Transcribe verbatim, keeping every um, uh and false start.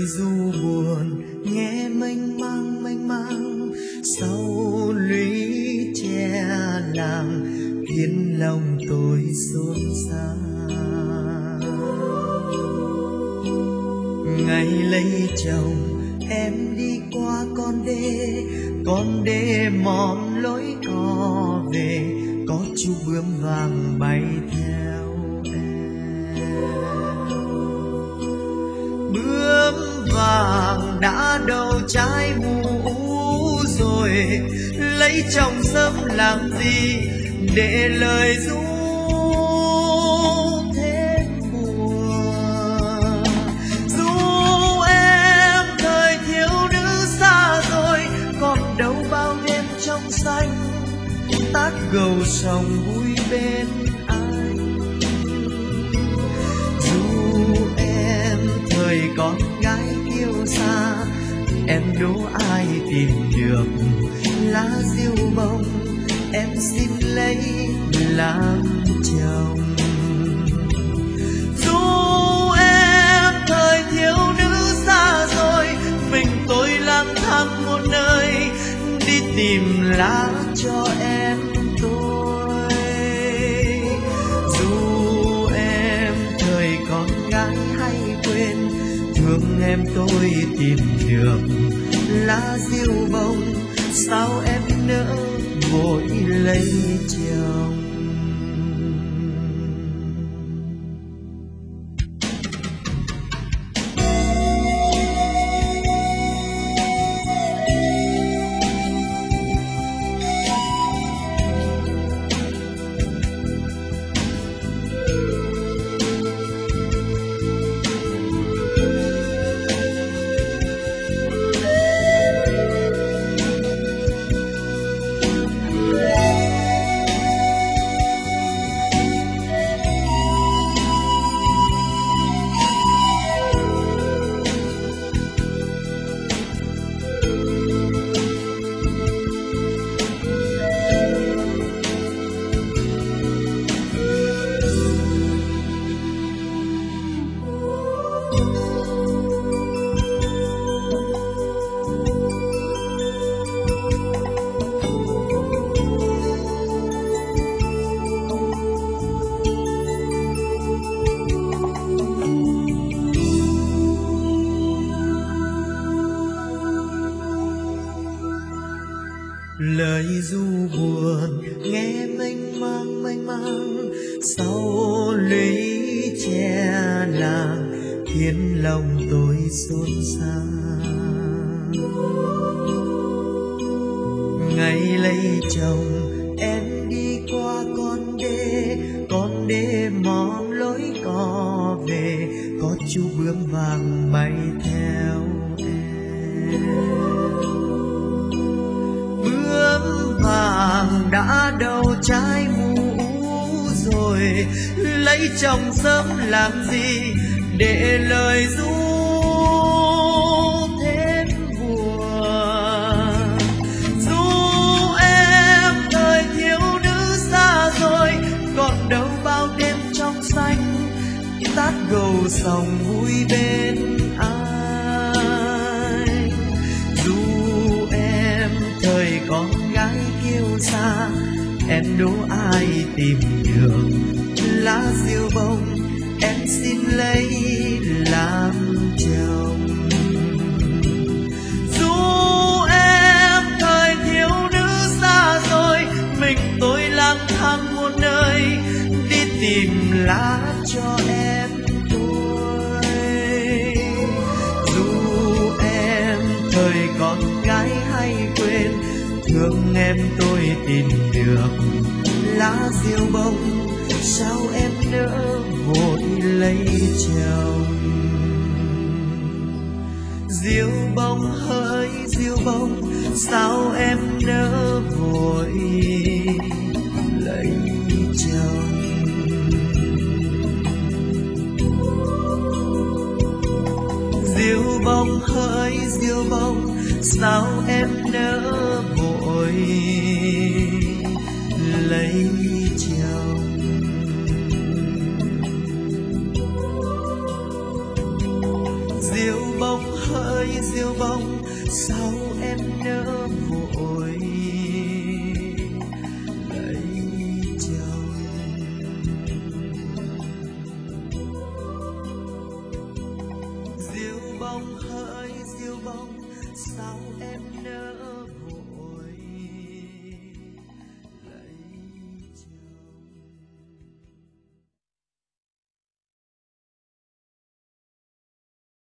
ru buồn nghe mênh mang mênh mang sau lũy tre làng khiến lòng tôi xốn xao. Ngày lấy chồng em đi qua con đê, con đê mòn lối cò về, có chú bướm vàng bay theo em. Bướm vàng đã đầu trái mũ rồi, lấy chồng sớm làm gì để lời ru thêm buồn. Ru em thời thiếu nữ xa rồi, còn đâu bao đêm trong xanh tát gầu sòng vui bên anh. Ru em thời con gái yêu xa, em đố ai tìm được lá diêu bông em xin lấy làm chồng. Ru em thời thiếu nữ xa rồi, mình tôi lang thang một nơi đi tìm lá cho em tôi. Ru em thời con gái hay quên, thương em tôi tìm được lá diêu bông, sao em nỡ vội lấy chồng. Lời ru buồn nghe mênh mang mênh mang sau lũy tre làng khiến lòng tôi xốn xao. Ngày lấy chồng em đi qua con đê, con đê mòn lối cò về, có chú bướm vàng bay theo em. Bướm vàng đã đầu trái mũ rồi, lấy chồng sớm làm gì để lời ru thêm buồn. Ru em thời thiếu nữ xa rồi, còn đâu bao đêm trong xanh tát gầu sòng vui bên anh. Ru em thời con gái kiêu xa, em đố ai tìm được lá diêu bông em xin lấy làm chồng. Ru em thời thiếu nữ xa rồi, mình tôi lang thang một nơi đi tìm lá cho em tôi. Ru em thời con gái hay quên, thương em tôi tìm được lá diêu bông, sao em nỡ vội lấy chồng. Diêu bông hỡi diêu bông, sao em nỡ vội lấy chồng. Diêu bông hỡi diêu bông, sao em nỡ vội lấy chồng. Diêu bông ơi diêu bông sao em nỡ vội.